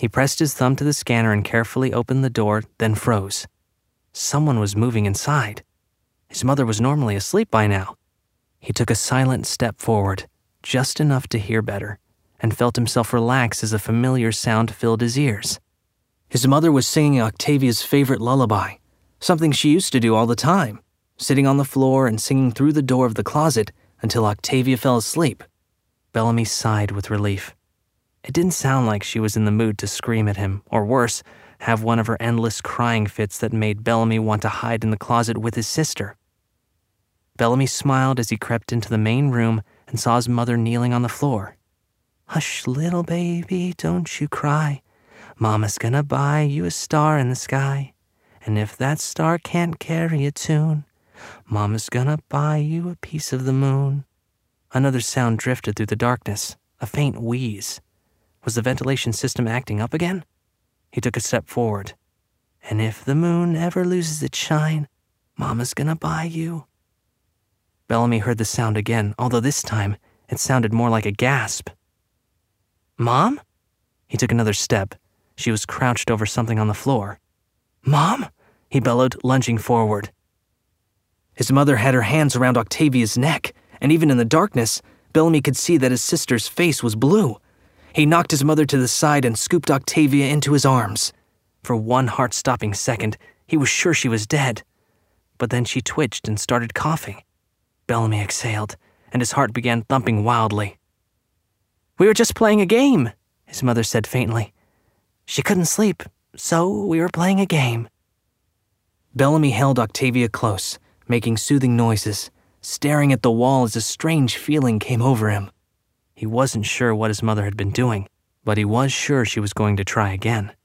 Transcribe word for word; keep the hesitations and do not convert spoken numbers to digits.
He pressed his thumb to the scanner and carefully opened the door, then froze. Someone was moving inside. His mother was normally asleep by now. He took a silent step forward, just enough to hear better, and felt himself relax as a familiar sound filled his ears. His mother was singing Octavia's favorite lullaby, something she used to do all the time, sitting on the floor and singing through the door of the closet until Octavia fell asleep. Bellamy sighed with relief. It didn't sound like she was in the mood to scream at him, or worse, have one of her endless crying fits that made Bellamy want to hide in the closet with his sister. Bellamy smiled as he crept into the main room and saw his mother kneeling on the floor. "Hush, little baby, don't you cry. Mama's gonna buy you a star in the sky. And if that star can't carry a tune, Mama's gonna buy you a piece of the moon." Another sound drifted through the darkness, a faint wheeze. Was the ventilation system acting up again? He took a step forward. "And if the moon ever loses its shine, Mama's gonna buy you." Bellamy heard the sound again, although this time it sounded more like a gasp. "Mom?" He took another step. She was crouched over something on the floor. "Mom?" he bellowed, lunging forward. His mother had her hands around Octavia's neck, and even in the darkness, Bellamy could see that his sister's face was blue. He knocked his mother to the side and scooped Octavia into his arms. For one heart-stopping second, he was sure she was dead. But then she twitched and started coughing. Bellamy exhaled, and his heart began thumping wildly. "We were just playing a game," his mother said faintly. "She couldn't sleep, so we were playing a game." Bellamy held Octavia close, making soothing noises, staring at the wall as a strange feeling came over him. He wasn't sure what his mother had been doing, but he was sure she was going to try again.